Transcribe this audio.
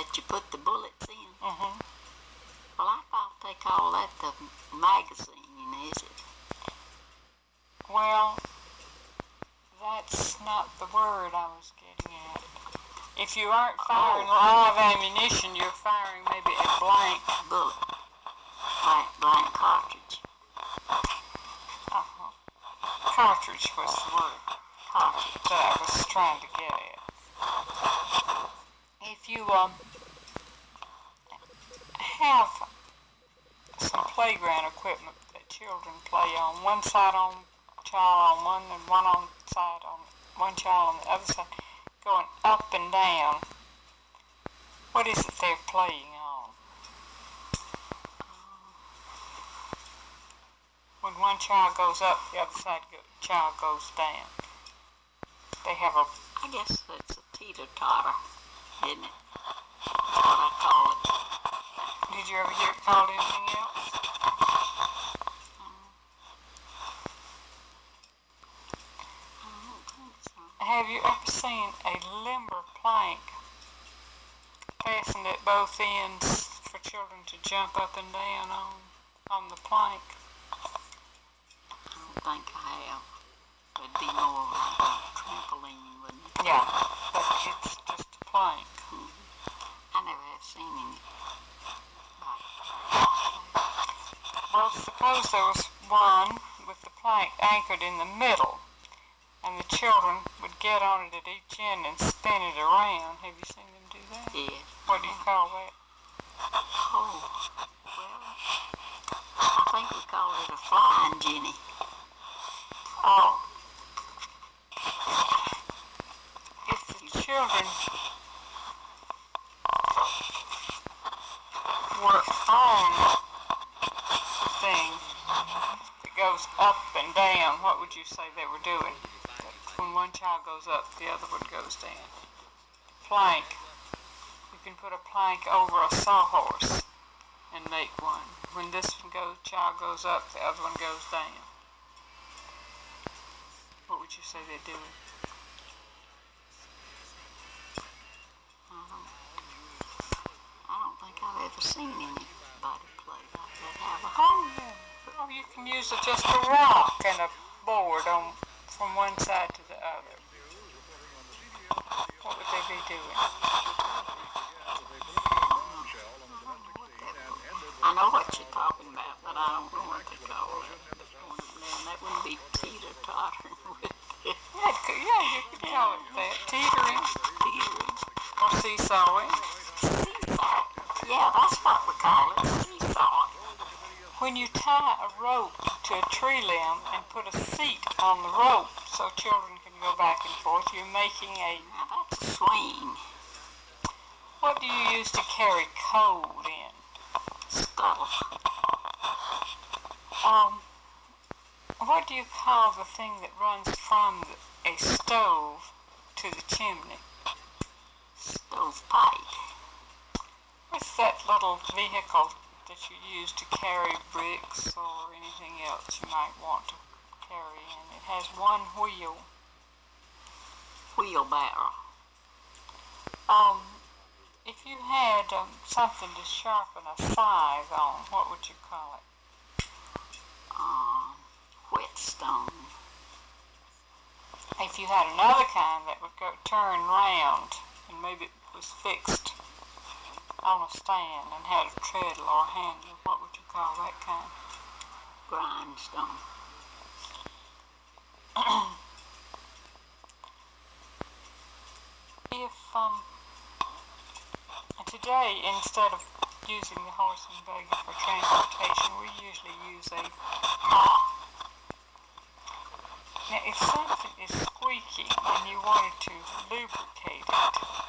that you put the bullets in? Mm-hmm. Well, I thought they call that the magazine, is it? Well, that's not the word I was getting at. If you aren't firing live ammunition, you're firing maybe a blank bullet. Blank cartridge. Uh-huh. Cartridge was the word that I was trying to get at. If you have some playground equipment that children play on, one side on child on one and one on side on one child on the other side, going up and down, what is it they're playing on? When one child goes up, the other child goes down. They have a... I guess it's a teeter-totter, isn't it? That's what I call it. Did you ever hear it called anything else? I don't think so. Have you ever seen a limber plank fastened at both ends for children to jump up and down on the plank? I don't think I have. It'd be more like a trampoline, wouldn't it? Yeah, but it's just a plank. I never have seen any. Well, suppose there was one with the plank anchored in the middle, and the children would get on it at each end and spin it around. Have you seen them do that? Yeah. What do you call that? Oh, well, I think we call it a flying Jenny. Oh. If the children were on the thing that goes up and down, what would you say they were doing? When one child goes up, the other one goes down. Plank. You can put a plank over a sawhorse and make one. When this child goes up, the other one goes down. What would you say they're doing? I don't think I've ever seen anybody play like that. Have I? Oh, you can use just a rock and a board from one side to the other. What would they be doing? I know what you're talking about, but I don't know what they call it. Man, that wouldn't be teeter-tottering, would it? Yeah, you could call it that. Teetering. Teetering. Or seesawing. Seesaw. Yeah, that's what we call it, seesaw. When you tie a rope to a tree limb and put a seat on the rope so children can go back and forth, you're making a... Now that's a swing. What do you use to carry coal in? Scuttle. What do you call the thing that runs from a stove to the chimney? Stovepipe. What's that little vehicle that you use to carry bricks or anything else you might want to carry in? It has one wheel. Wheelbarrow. If you had something to sharpen a scythe on, what would you call it? Whetstone. If you had another kind that would turn round and maybe it was fixed on a stand and had a treadle or a handle, what would you call that kind? Grindstone. If today, instead of using the horse and buggy for transportation, we usually use a... Now, if something is squeaky and you wanted to lubricate it,